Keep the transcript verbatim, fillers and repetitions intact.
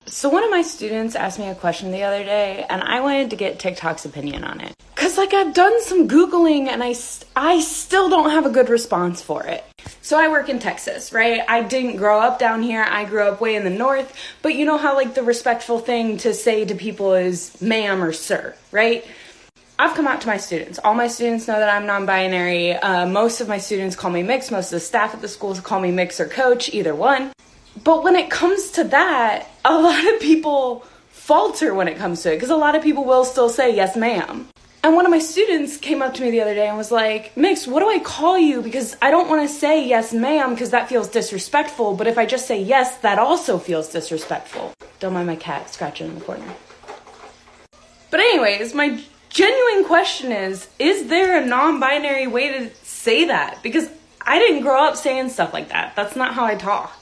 So one of my students asked me a question the other day, and I wanted to get TikTok's opinion on it. Because, like, I've done some Googling, and I, st- I still don't have a good response for it. So I work in Texas, right? I didn't grow up down here. I grew up way in the north. But you know how, like, the respectful thing to say to people is ma'am or sir, right? I've come out to my students. All my students know that I'm non-binary. Uh, most of my students call me mixed. Most of the staff at the schools call me mix or coach, either one. But when it comes to that, a lot of people falter when it comes to it, because a lot of people will still say, yes, ma'am. And one of my students came up to me the other day and was like, Mix, what do I call you? Because I don't want to say yes, ma'am, because that feels disrespectful. But if I just say yes, that also feels disrespectful. Don't mind my cat scratching in the corner. But anyways, my genuine question is, is there a non-binary way to say that? Because I didn't grow up saying stuff like that. That's not how I talk.